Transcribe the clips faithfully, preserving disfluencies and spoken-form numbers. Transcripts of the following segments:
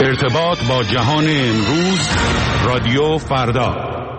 ارتباط با جهان امروز، رادیو فردا.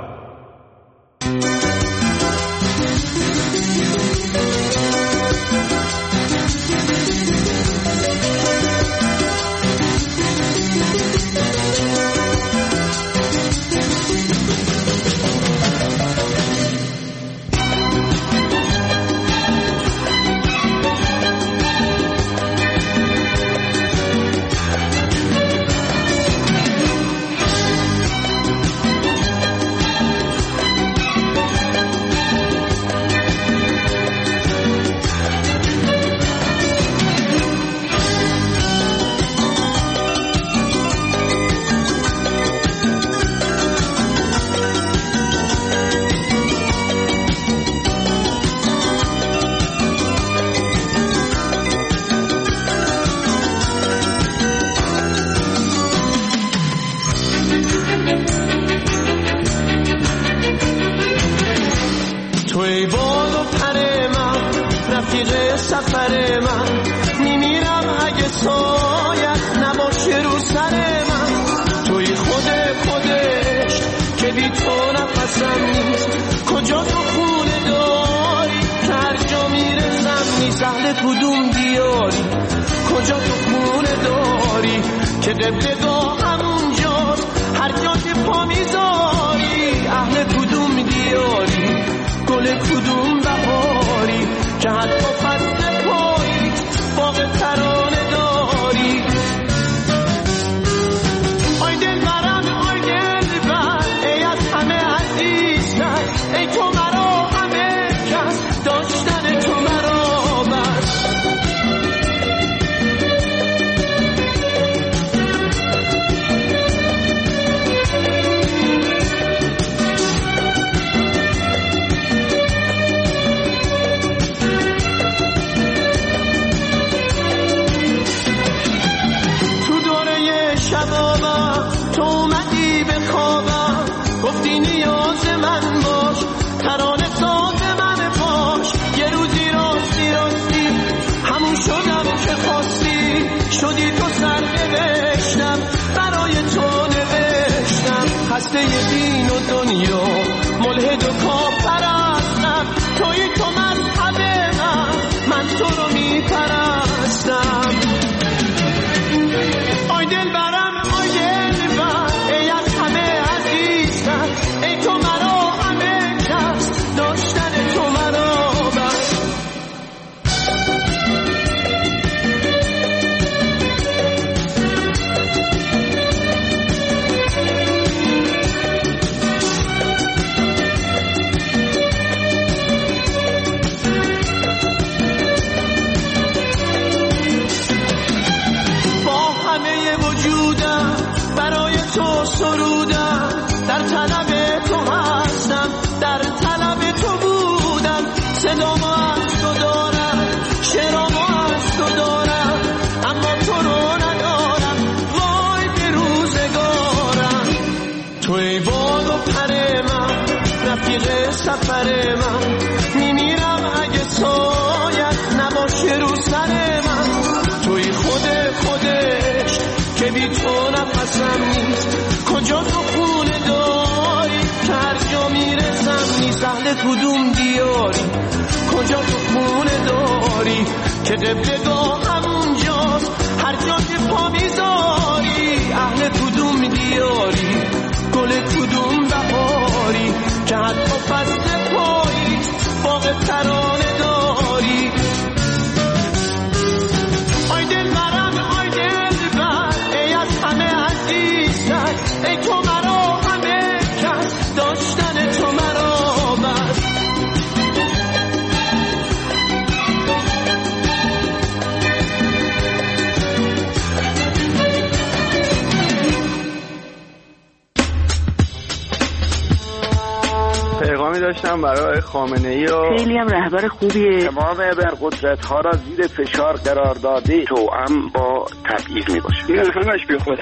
داشتم برای خامنه‌ای و خیلی هم رهبر خوبیه. تمام ابرقدرت‌ها را زیر فشار قرار داده، توأم با تبعیض میباشه. این همش بی خوده.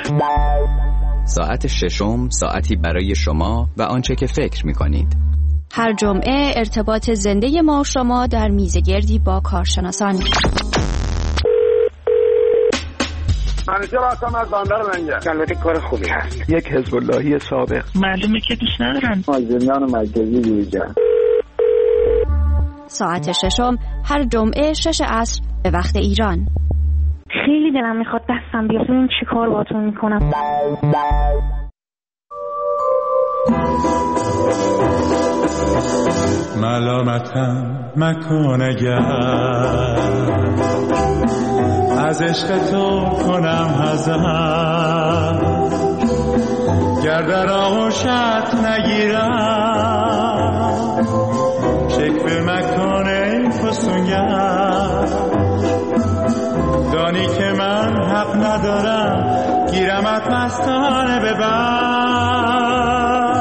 ساعت ششم، ساعتی برای شما و آنچه که فکر میکنید. هر جمعه ارتباط زنده ما و شما در میزگردی با کارشناسان. همیشه راستم از بندر لنگه. البته کار خوبی هست. یک حزب اللهی سابق. معلومه که دوست ندارن. مازندران مرکزی دیگر. ساعت ششم هر جمعه شش عصر به وقت ایران. خیلی دلم میخواد دستم بیاد ببینم چی کار باهاتون میکنم. ملامتم مکن اگر از عشق تو کنم حذر، گر در آغوشت نگیرم شکوه مکن ای فسونگر. دانی که من حق ندارم گیرمت مستانه ببر.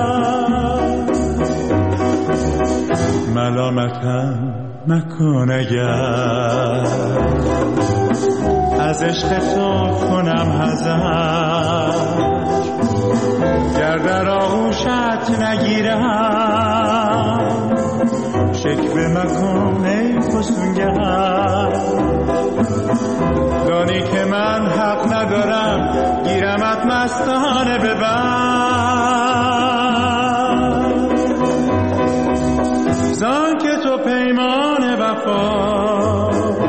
ملامتم مکن اگر از عشق تو کنم حذر، گر در آغوشت نگیرم شکوه مکن ای فسونگر. دانی که من حق ندارم گیرمت مستانه ببر. زان که تو پیمان وفا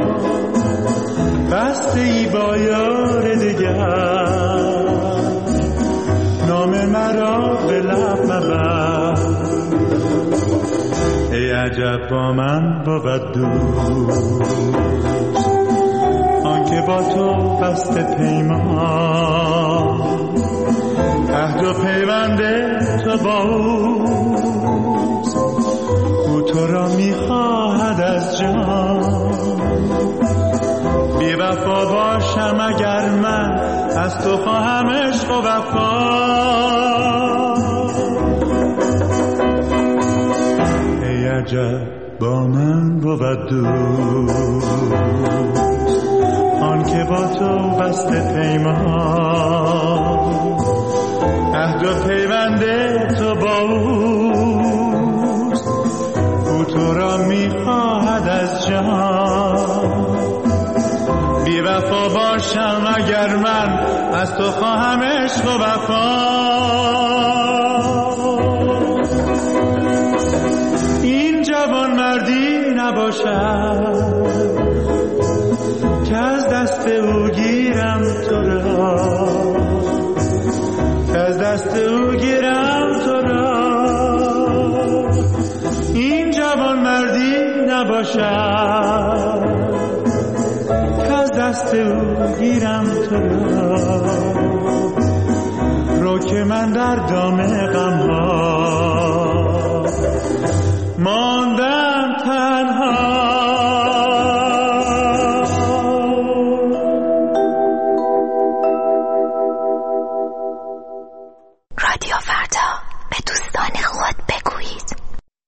بسته ای با یار دگر، نام مرا به لب مبر. ای عجب با من بود دوست آنکه با تو بسته پیمان، عهد و پیوند تو با اوست، او تو را میخواهد از جان. بی وفا باشم اگر من از تو خواهم عشق و وفا. ای عجب با من بود دوست آن که با تو بسته پیمان، عهد و پیوند تو با اوست، او تو را میخواهد از جان. بی وفا باشم اگر من از تو خواهم عشق و وفا. این جوان مردی نباشد که از دست او گیرم تو را، که از دست او گیرم تو را. این جوان مردی نباشد که از دست او گیرم تو را. رو که من در دام غم ها ماندم تنها. رادیو فردا، به دوستان خود بگویید.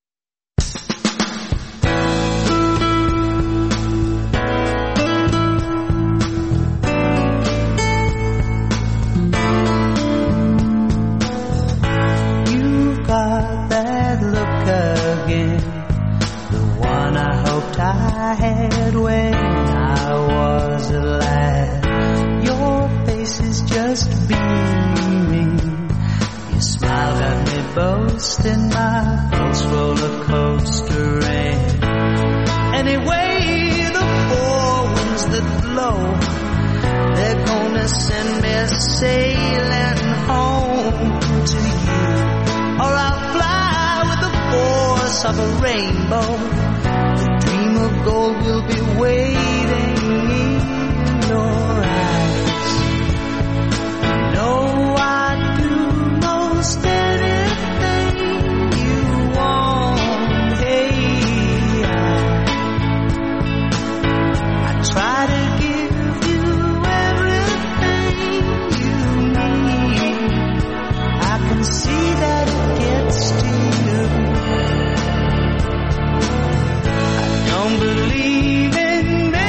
You've got that look again, the one I hoped I had when I was a lad. Your face is just beaming, you smiled at me boasting, my pulse roller coaster ran. Anyway, the four winds that blow, they're gonna send me sailing home to you, or I'll fly with the force of a rainbow. The dream of gold will be waiting in your eyes. No, I'd do most anything you want. Hey, I, I try to give you everything you need. I can see that it gets to you. I don't believe in me.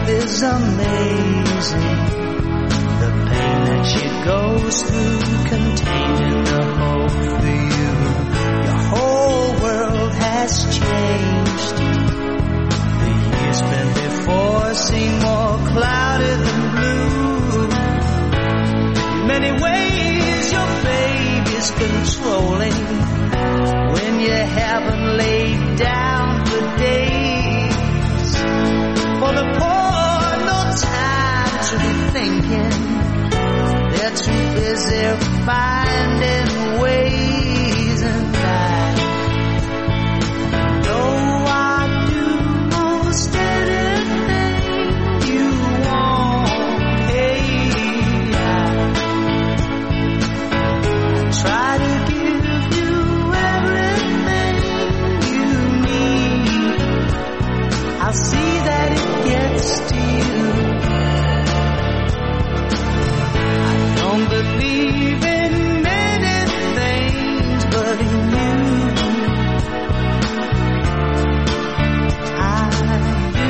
is amazing. The pain that she goes through, contained in the hope for you. Your whole world has changed. The years spent before seem more clouded than blue. In many ways your baby's controlling. When you haven't laid down for days. For the poor, no time to be thinking. They're too busy finding ways, and I know I do most anything you want. Hey, I try to give you everything you need. I'll see that it gets to you. I don't believe in many things but in you. I do.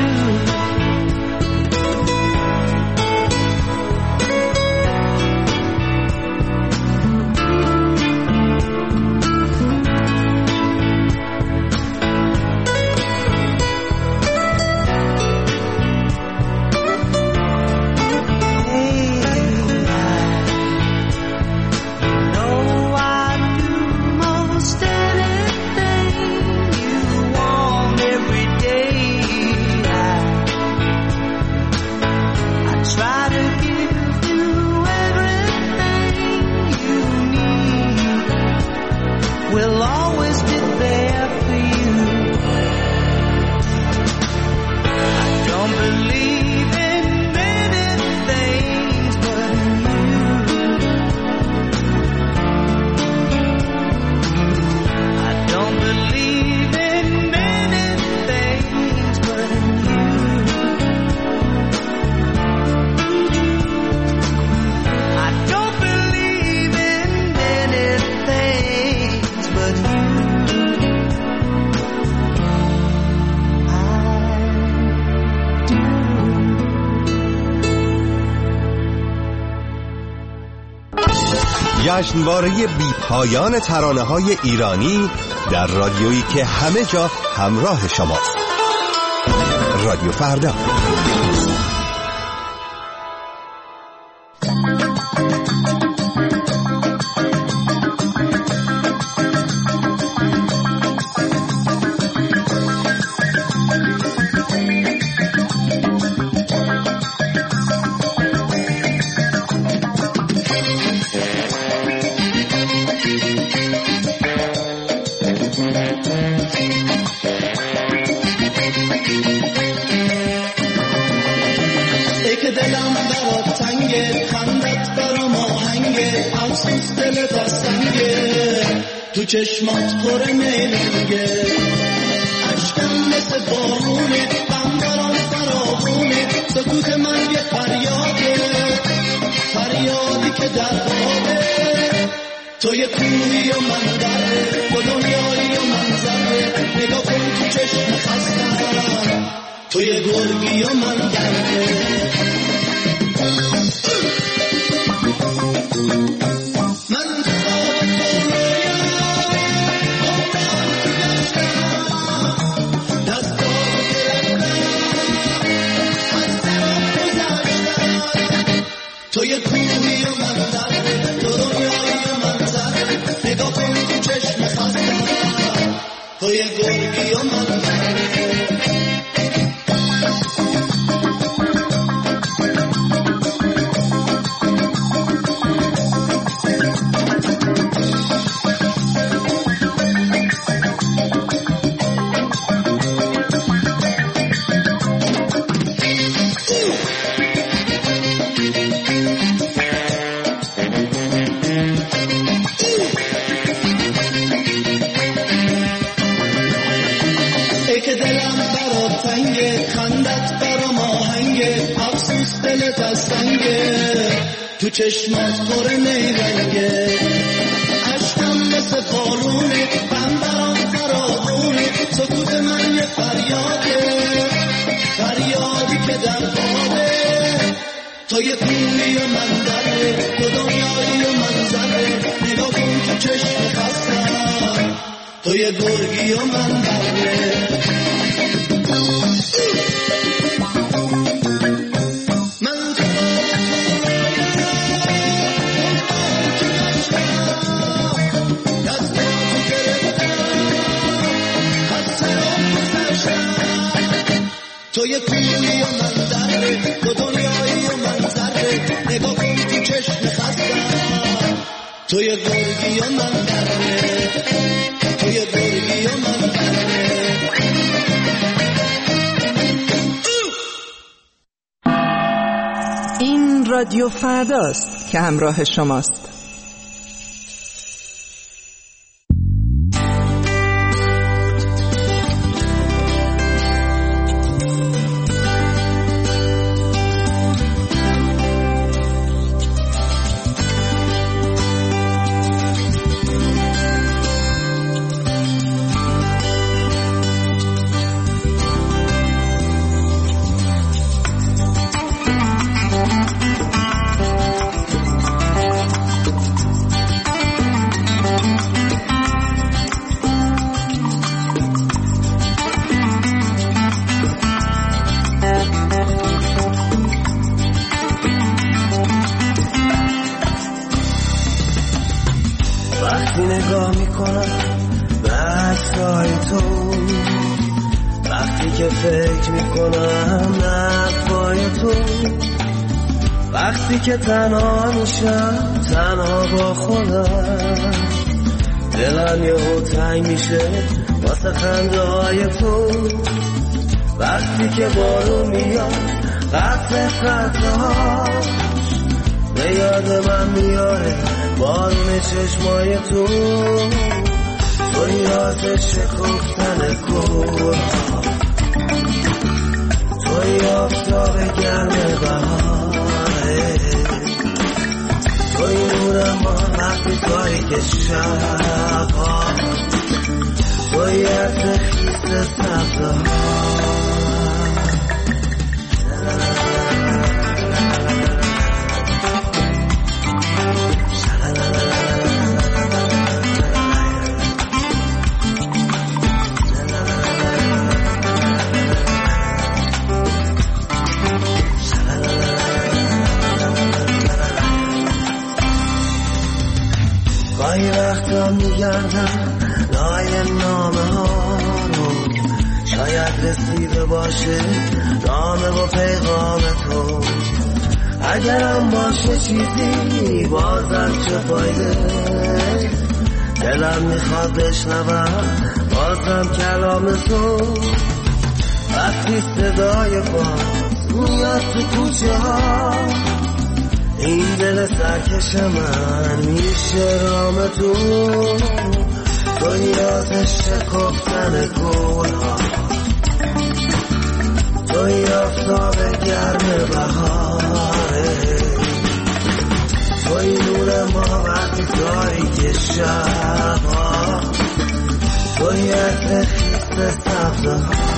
We'll always be there for you. I don't believe in many things but in you. I don't believe in many things but in you. I don't believe in many things but you. جشنواره بی پایان ترانه‌های ایرانی در رادیویی که همه جا همراه شماست. رادیو فردا. تو چشمات پر میلنگه عشقم مثل بارونه غم برام فراغونه سکوت من یه فریاده فریادی که در خوابه تو یه کوهی و من دره تو دنیایی و من ذره نگاه کن تو چشم خستم تو یه گرگی و من گرده تو یه کوهی و من دره تو دنیایی و من ذره نگاه کن تو چشم خستم تو یه گرگی و من دره تو چشمات پر نیرنگه عشقم مثل بارونه غم برام فراغونه سکوت من یه فریاده فریادی که در تو یه کوهی و منظره، تو دنیایی و منظره، نگاه کن تو چشم خستم، تو یه گرگی و منظره. تو یه کوهی و منظره، تو دنیایی و منظره، نگاه کن تو چشم خستم، تو یه گرگی و منظره، تو یه گرگی و منظره. این رادیو فرداست که همراه شماست. که تنها میشم تنها با خودم، دلم یهو تنگ میشه واسه خنده های تو. وقتی که بارون میاد قطر قطرهاش به یاد من میاره بارون چشمای تو. توی یاد شکفتن کوها، توی آفتاب گرم بهار، توی نورم با وقتی تاریک شبها، توی عطر خیس سبزها. گاهی وقتا میگردم لای نامه ها رو، شاید رسیده باشه نامه و پیغام تو. اگرم باشه چیزی بازم چه فایده، دلم میخواد بشنوم بازم کلام تو. وقتی صدای باز میاد تو کوچه ها، این دل سرکش من میشه رام تو. تو یاد شکفتن گلها، تو آفتاب گرم بهاره، توی نور ما وقتی تاریک شبها، توی عطر خیس سبزها.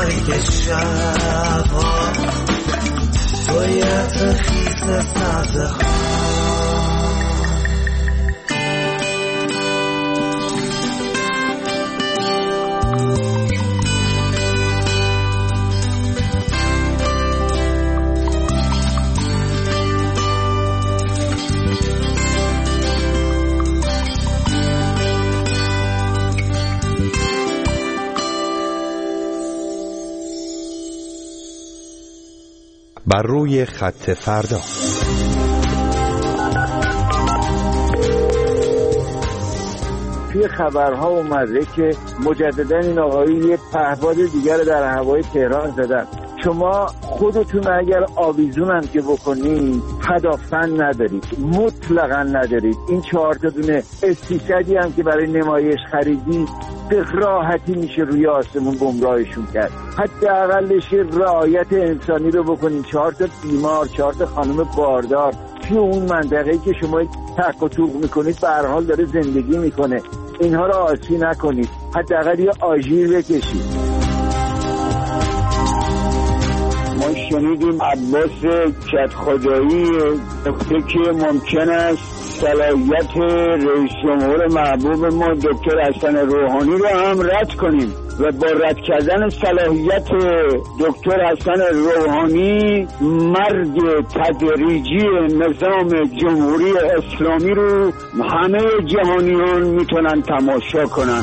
تاریک شبها توی عطر خیس سبزه ها. بر روی خط فردا. توی خبرها اومده که مجددا این آقایی یه پهپاد دیگر در هوای تهران زدن. شما خودتون اگر آویزون هم که بکنید پدافند ندارید، مطلقا ندارید. این چهار تا دونه استیصدی هم که برای نمایش خریدی به راحتی میشه روی آسمون گمراهشون کرد. حداقلش رعایت انسانی رو بکنین. چهار تا بیمار، چهار تا خانم باردار توی اون منطقه‌ای که شما تق و توق میکنید به هر حال داره زندگی میکنه. اینها رو آسی نکنید، حداقل یه آژیر بکشید. ما شنیدیم عباس کدخدایی گفته که ممکن است صلاحیت رئیس جمهور محبوب ما دکتر حسن روحانی رو هم رد کنیم و با رد کردن صلاحیت دکتر حسن روحانی مرگ تدریجی نظام جمهوری اسلامی رو همه جهانیان میتونن تماشا کنن.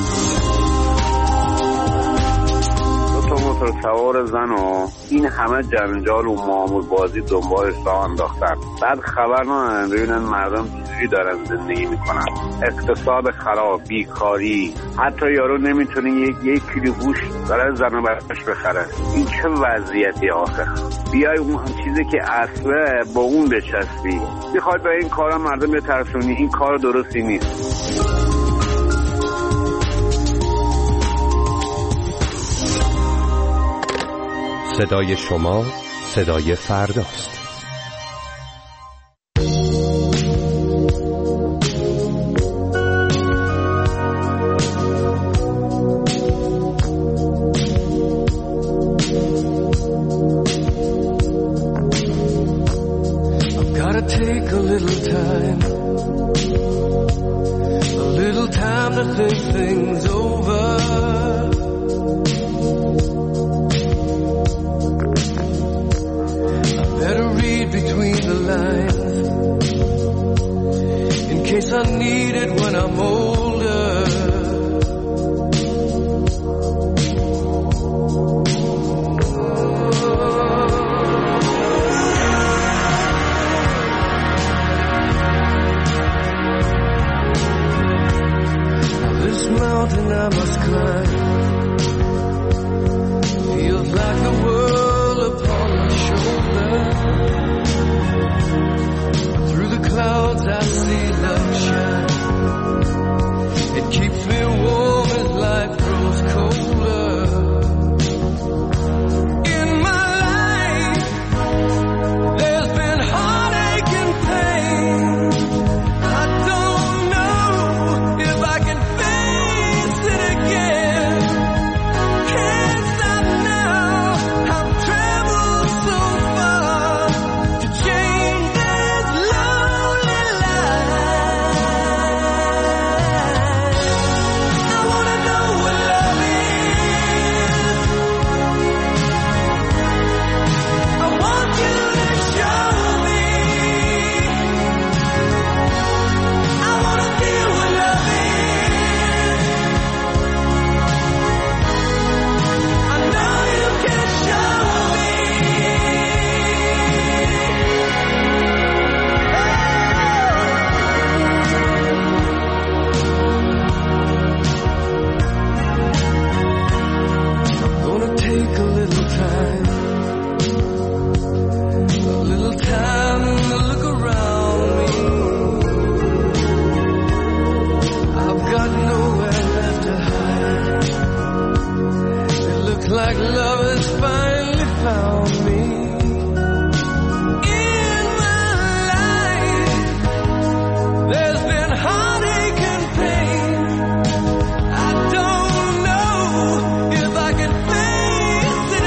سوار زن و این همه جنجال و معامل بازی دنبالش راه انداختن. بعد خبر ندارن ببینن مردم چجوری دارن زندگی میکنن. اقتصاد خراب، بیکاری، حتی یارو نمیتونه یک یک کیلو گوشت برای زن و بچه‌ش بخره. این چه وضعیتی آخه؟ بیای اون چیزی که اصله با اون بچسبی. میخواد به این کارا مردم بترسونی، این کار درستی نیست. صدای شما صدای فرداست. I've gotta take a little time, a little time to think things over. Between the lines, in case I need it when I'm older. Now this mountain I must climb feels like the world upon my shoulder. Clouds I see love shine. It keeps me warm as life grows colder. In my life there's been heartache and pain. I don't know if I can face it again. Can't stop now. I've traveled so far to change this love. Like love has finally found me. In my life there's been heartache and pain. I don't know if I can face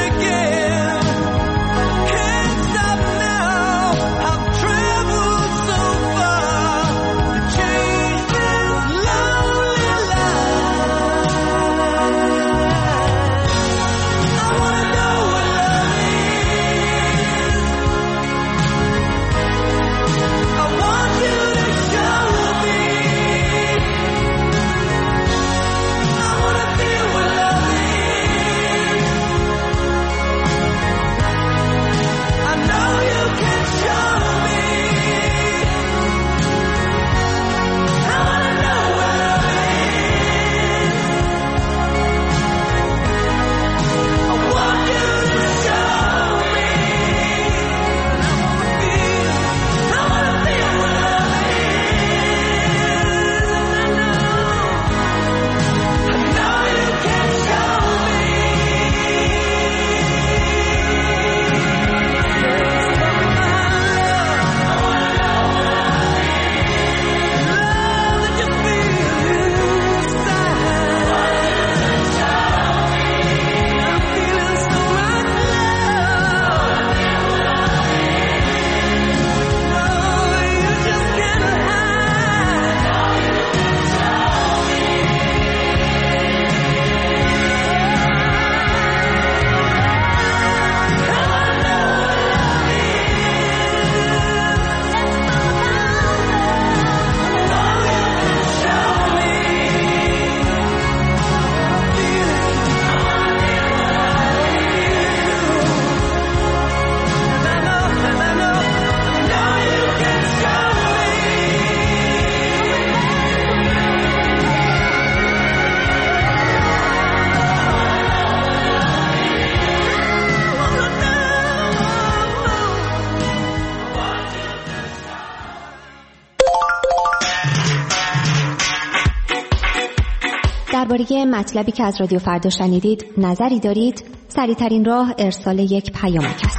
درباره مطلبی که از رادیو فردا شنیدید نظری دارید؟ سریع‌ترین راه ارسال یک پیامک است.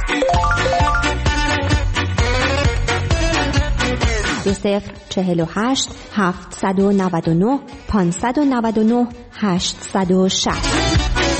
دو صفر چهل و هشت هفتصد و نود و نه پانصد و نود و نه هشتصد و شصت.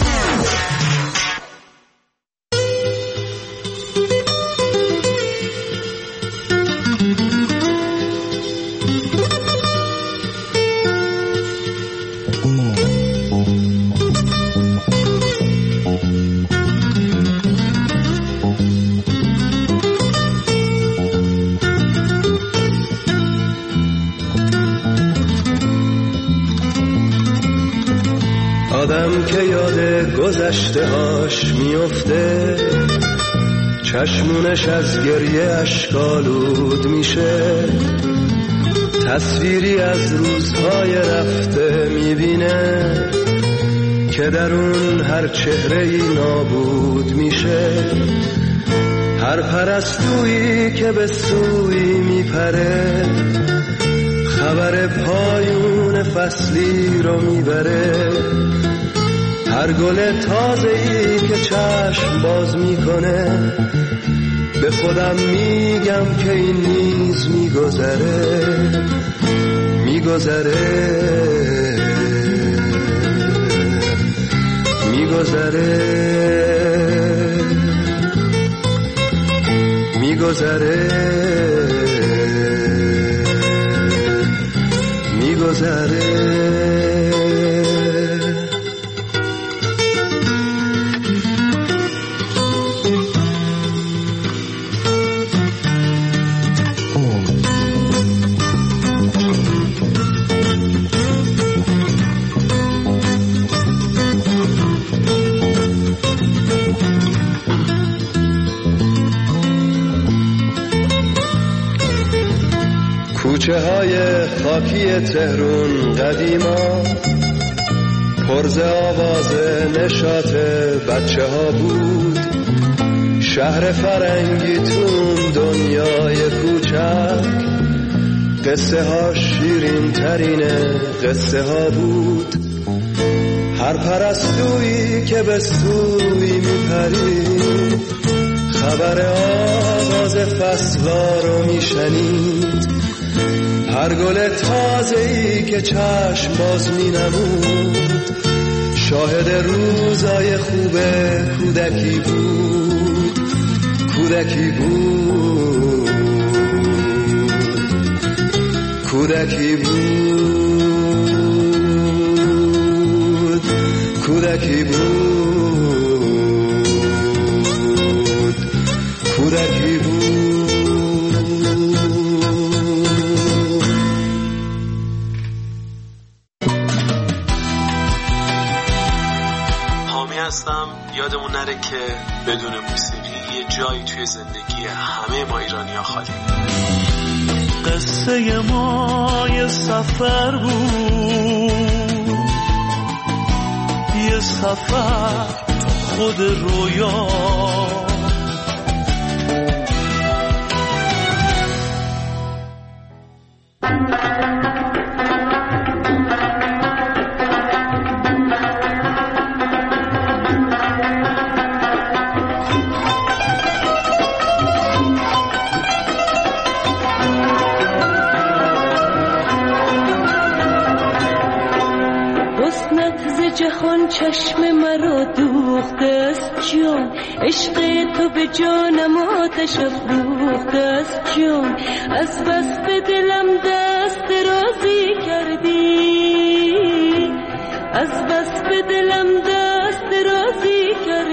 آدم که یاد گذشته هاش میفته، چشمونش از گریه اشکالود میشه، تصویری از روزهای رفته میبینه که در اون هر چهره‌ای نابود میشه. هر پرستویی که به سوی میپره، خبر پایون فصلی رو میبره. هر گل تازه‌ای که چشم باز میکنه، به خودم میگم که این نیز میگذره میگذره میگذره میگذره میگذره. کوچه های خاکی تهرون قدیما، پرز آواز نشاط بچه ها بود. شهر فرنگی تون دنیای کوچک، قصه ها شیرین ترین قصه ها بود. هر پرستویی که به سوی میپرید، خبر آغاز فصلا رو میشنید. هر گل تازه‌ای که چشم باز می‌نمود، شاهد روزای خوب کودکی بود کودکی بود کودکی بود کودکی بود کودکی بود. یادمون نره که بدون موسیقی یه جایی توی زندگی همه ما ایرانی‌ها خالی. قصه ما یه سفر بود، یه سفر خود رویا. جهان چشم مرا دوخته است جان، عشق تو به جانم آتش افروخته است جان. از بس به دلم دست درازی کردی، از بس به دلم دست درازی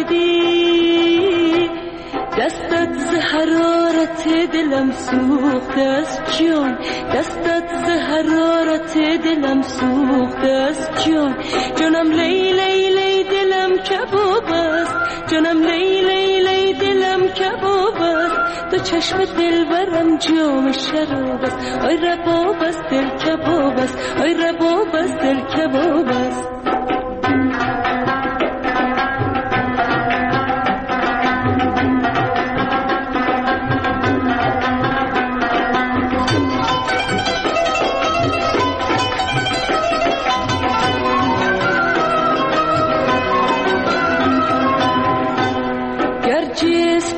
کردی. دستت ز حرارت دلم سوخته است جان، دستت ز حرارت دلم سوخته است جان. جانم لی لی لی دلم کباب است، جانم لی لی لی دلم کباب است. تو چشم دلبرم جام شراب است، آی رباب است دل کباب است، آی رباب است دل کباب است.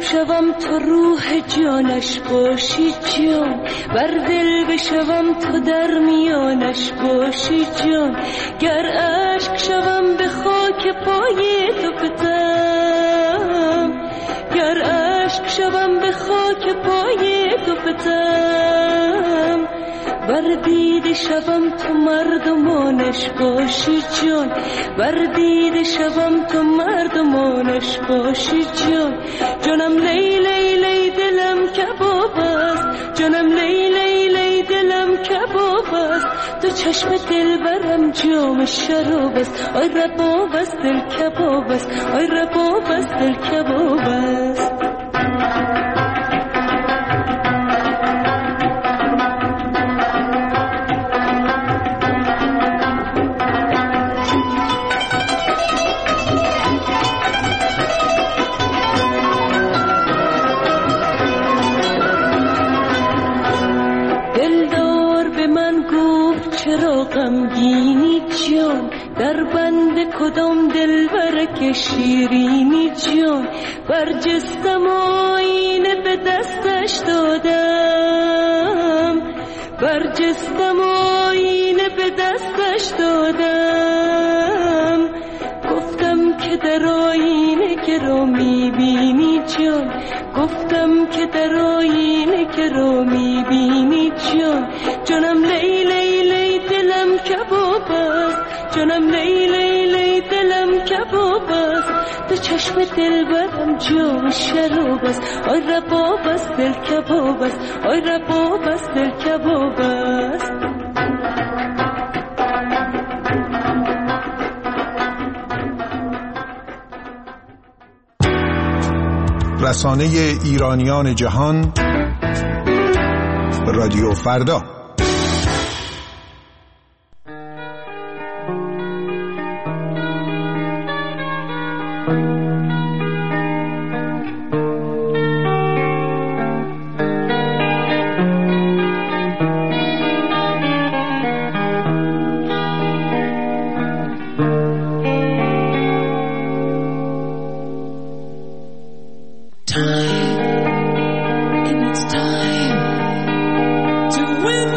شوم تو روح جانش باشی جان، بر دل بشوم تو در میانش باشی جان، گر عشق شوم به خاک پای تو فتم، گر عشق شوم به خاک پای تو فتم، بر دیده شوم تو مردمانش باشی جان، بر دیده شوم تو مردمانش باشی جان، جانم لی لی لی دلم کباب است، جانم لی لی لی دلم کباب است، تو چشم دل برم جام شراب است، آی رباب است دل کباب است، آی رباب است دل کباب است. غمگینی جان در بند کدام دلبر که شیرینی جان، برجستم آینه به دستش دادم، برجستم آینه به دستش دادم، گفتم که در آینه که رو میبینی جان، گفتم که در آینه که رو میبینی جان، جانم لی لی لی دلم کباب است، جانم لی لی لی دلم کباب است، تو چشم دل برم جام شراب است، آی رباب است دل کباب است، آی رباب است دل کباب است. رسانه ایرانیان جهان رادیو فردا. Time, it's time to win.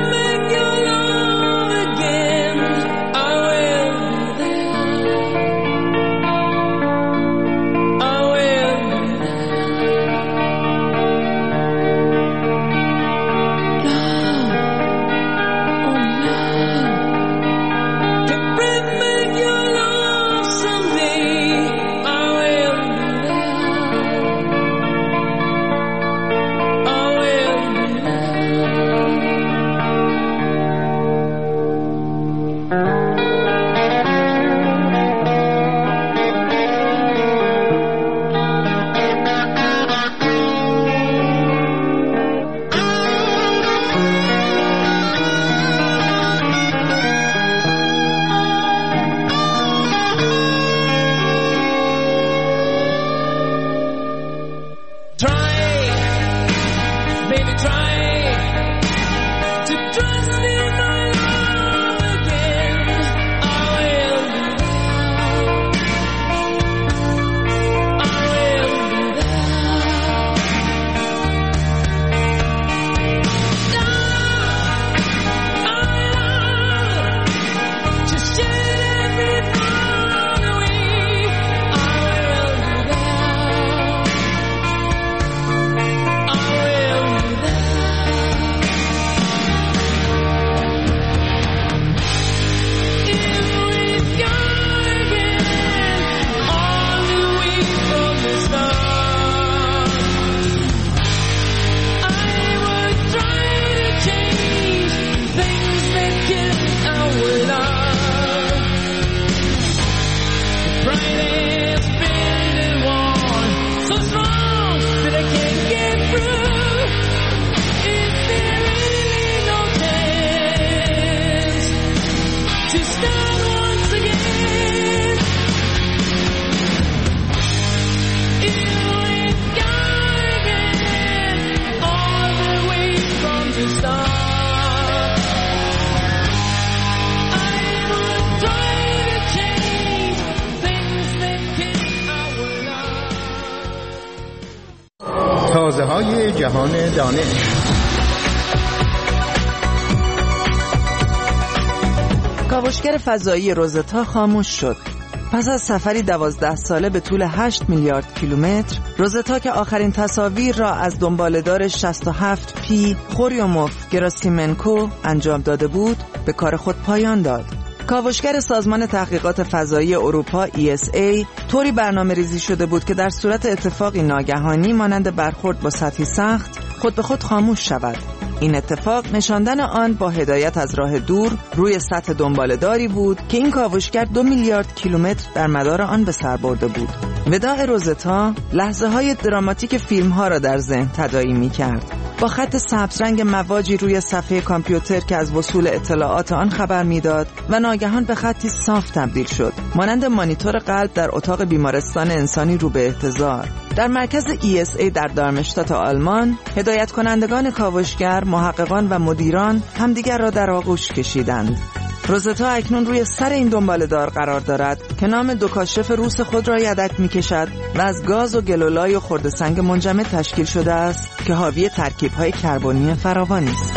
های جهان دانش. کاوشگر فضایی روزتا خاموش شد. پس از سفری دوازده ساله به طول هشت میلیارد کیلومتر، روزتا که آخرین تصاویر را از دنباله‌دار شصت و هفت پی خوریوموف گراسیمنکو انجام داده بود، به کار خود پایان داد. کاوشگر سازمان تحقیقات فضایی اروپا ای اس ای طوری برنامه ریزی شده بود که در صورت اتفاقی ناگهانی مانند برخورد با سطحی سخت خود به خود خاموش شود. این اتفاق نشاندن آن با هدایت از راه دور روی سطح دنباله‌داری بود که این کاوشگر دو میلیارد کیلومتر در مدار آن به سر برده بود. وداع روزتا لحظه های دراماتیک فیلم ها را در ذهن تداعی می کرد. با خط سبز رنگ مواجی روی صفحه کامپیوتر که از وصول اطلاعات آن خبر میداد و ناگهان به خطی صاف تبدیل شد، مانند مانیتور قلب در اتاق بیمارستان انسانی رو به احتضار. در مرکز ای اس ای در دارمشتات آلمان، هدایت کنندگان کاوشگر، محققان و مدیران همدیگر را در آغوش کشیدند. روزتا اکنون روی سر این دنباله‌دار قرار دارد که نام دو کاشف روس خود را یدک می‌کشد و از گاز و گلولای و خردسنگ منجمد تشکیل شده است که حاوی ترکیب‌های کربنی فراوانی است.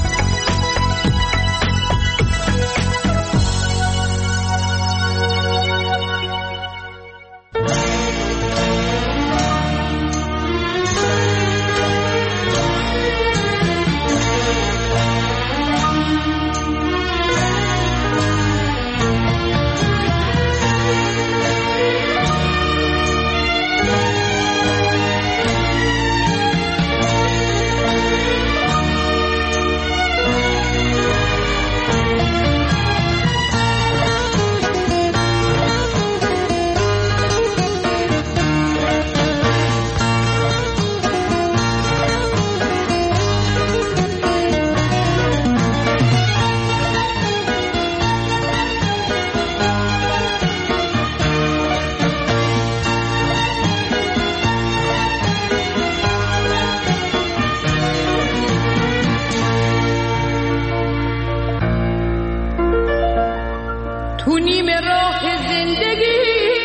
تو نیمه راه زندگی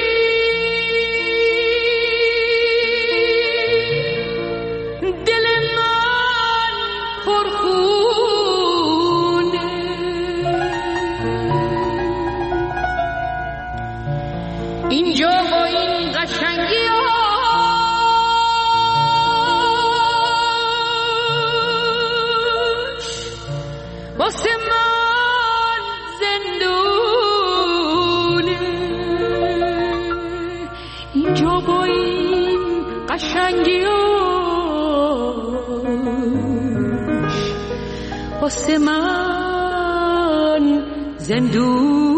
دل من پرخونه، اینجا با این قشنگی هاش واسه من زندونه، اینجا با این قشنگی هاش واسه من زندونه.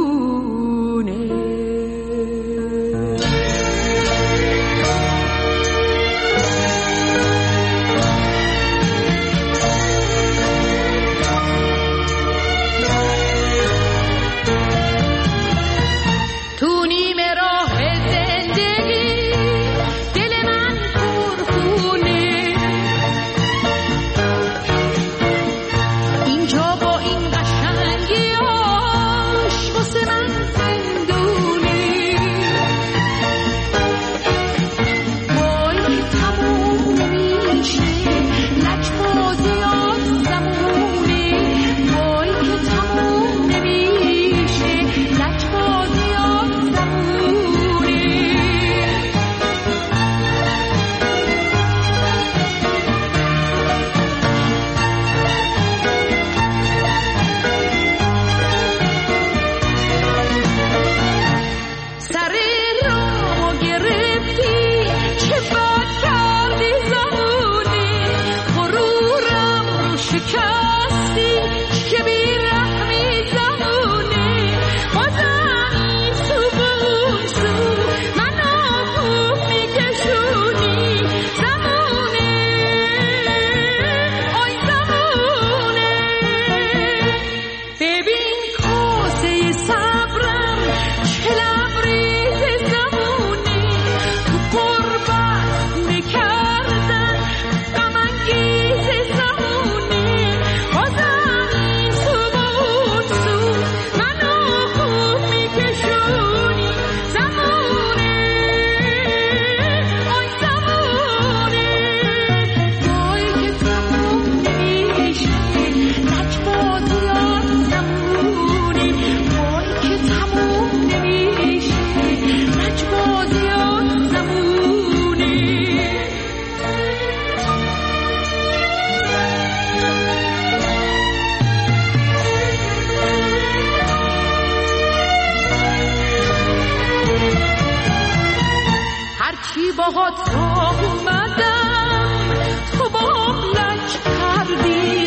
باهات راه اومدم تو با لک کردی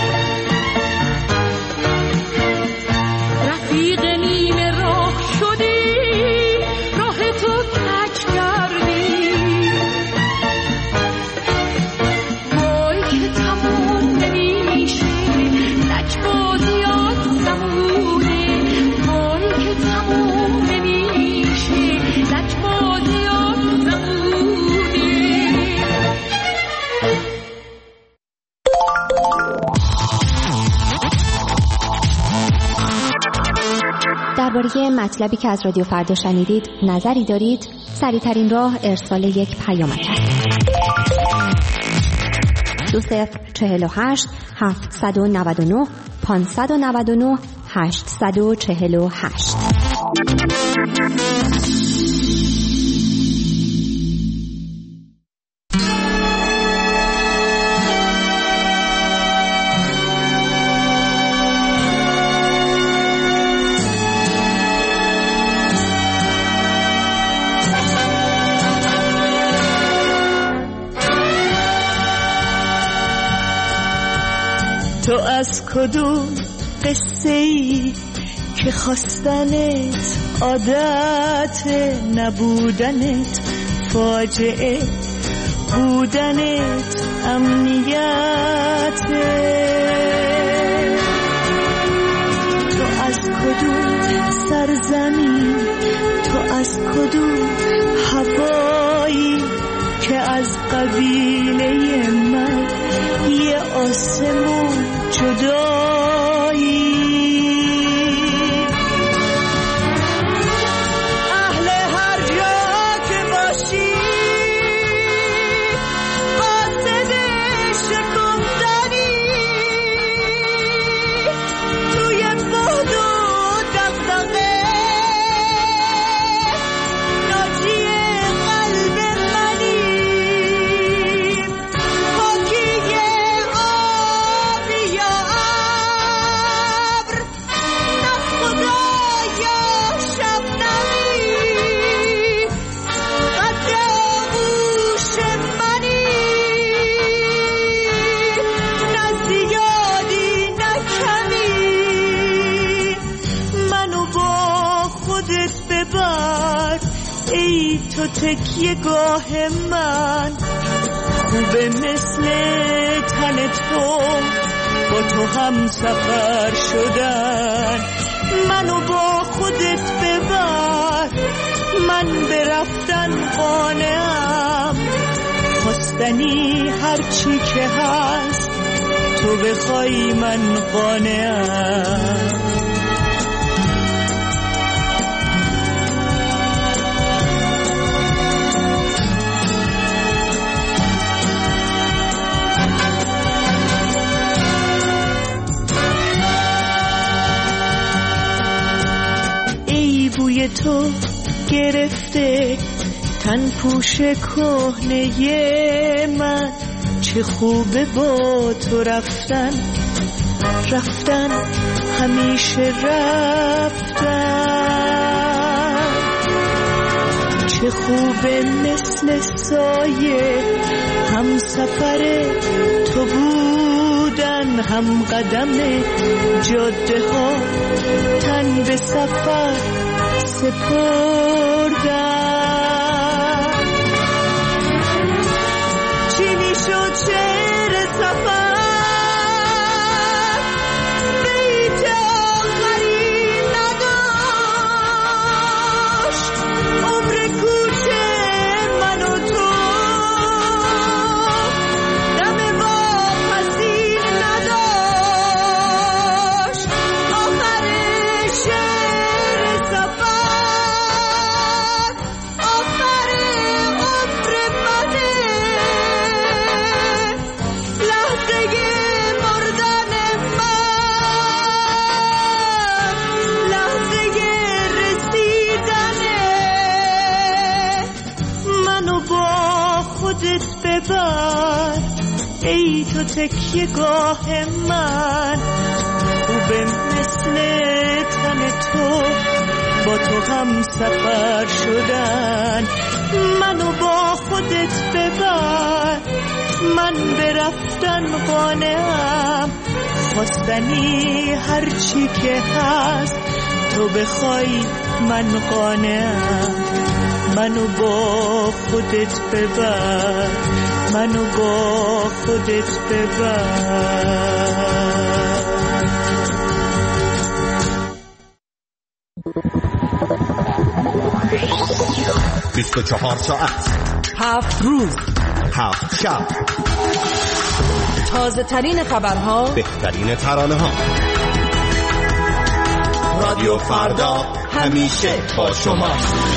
رفیق نیمه راه شدی راه تو تک کردی وای که تموم نمیشه لک بازیات زمونه وای که تموم نمیشه لک بازیات زمونه. درباره مطلبی که از رادیو فردا شنیدید نظری دارید؟ سریع‌ترین راه ارسال یک پیامک است. دو صفر چهل و هشت هفتصد و نود و نه پانصد و نود و نه هشتصد و چهل و هشت. تو از کدوم قصه ای که خواستنت عادت نبودنت فاجعه بودنت امنیت تو از کدوم سرزمین تو از کدوم هوایی که از قبیله من یه آسمون جدایی اهل هر جا که باشی قاصد شکفتنی توی بعد و دغدغه ناجی قلب منی پاکی آبی یا ابر نه خدایا شبنمی قدر آغوش منی نه زیادی نه کمی منو با خودت ببر ای تو تکیه گاه من خوبه مثل تن تو با تو هم سفر شدن منو با خودت ببر من برفتن قانعم خواستنی هرچی که هست تو بخوای من قانعم بوی تو گرفته تن پوش کهنه من چه خوبه با تو رفتن رفتن همیشه رفتن چه خوبه مثل سایه هم سفر تو بودن هم قدم جاده ها تن به سفر سپردن چی میشد شعر سفر بیت آخری نداشت عمر کوچه من و تو دم واپسی نداشت آخر شعر سفر ببر ای تو تکیه گاه من خوبه مثل تن تو با تو هم سفر شدن. منو با خودت ببر، من برفتن قانعم، خواستنی هرچی که هست تو بخوای من قانعم. منو با خودت ببر، منو با خودت ببر. بیست و چهار ساعت، هفت روز، هفت شب، تازه ترین خبرها، بهترین ترانه ها. رادیو فردا همیشه با شما.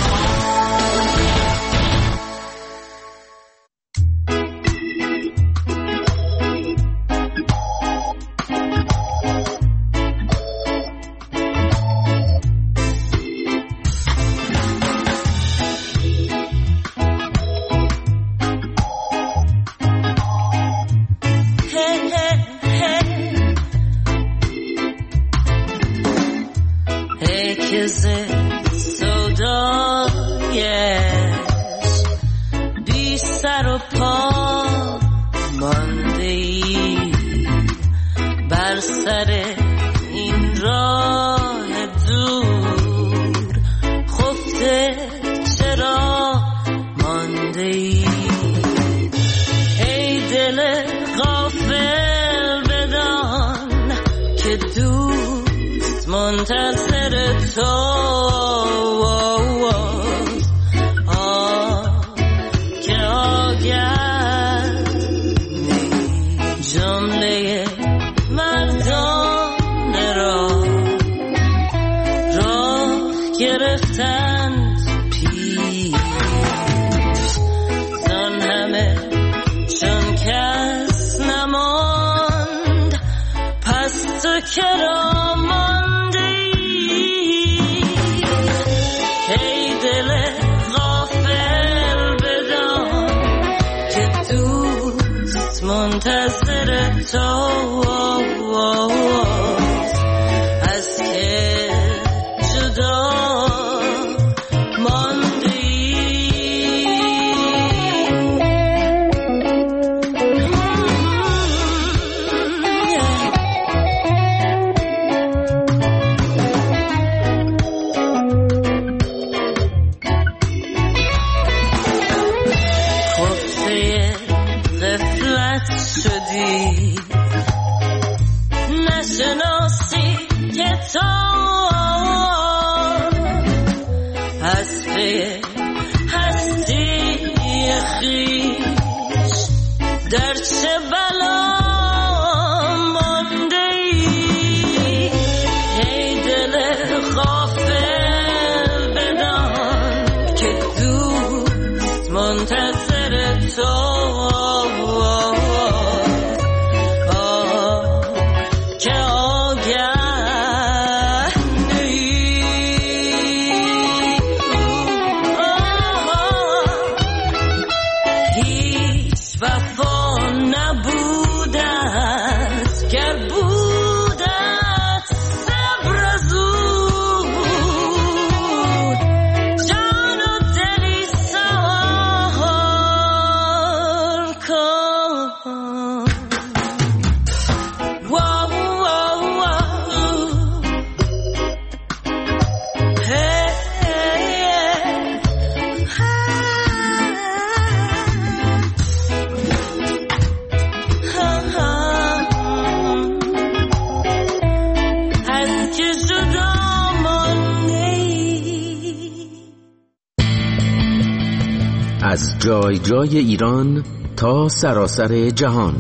از جای جای ایران تا سراسر جهان،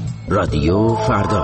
رادیو فردا.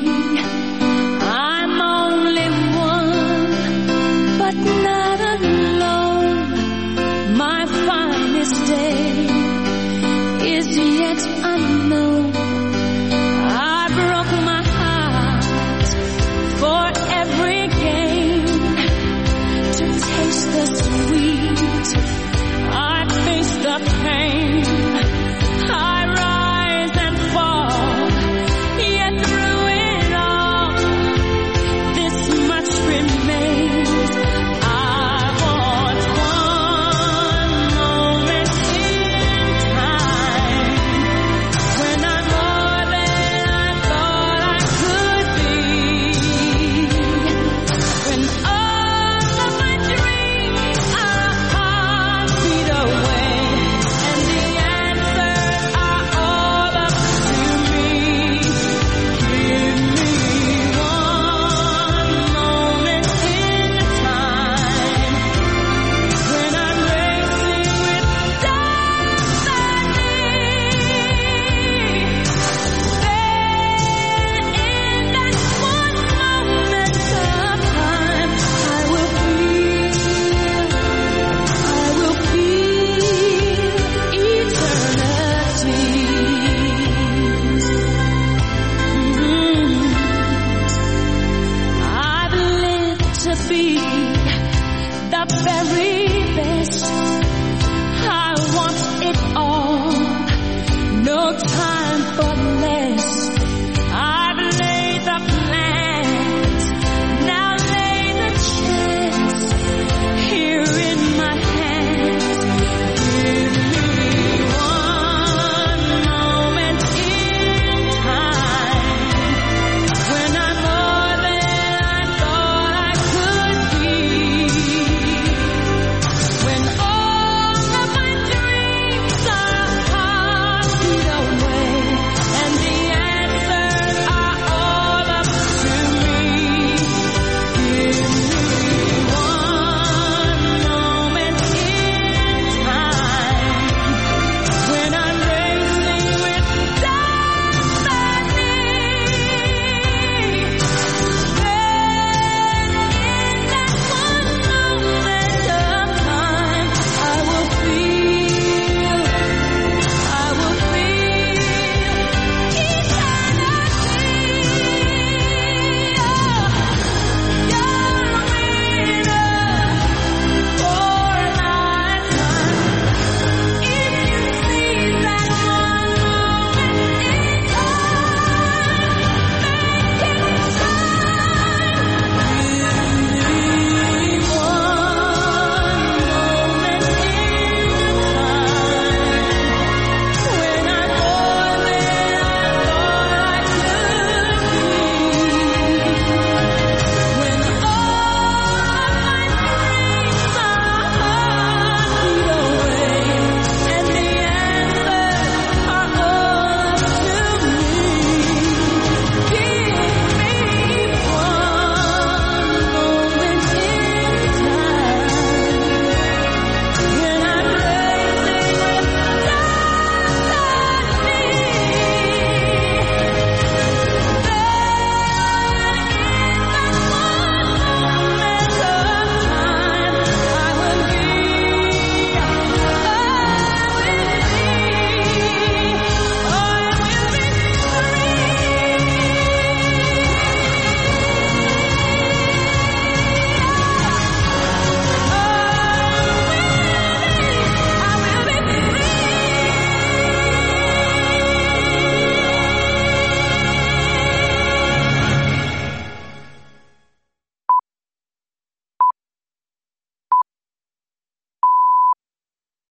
I'm only one, but not alone. this day is yet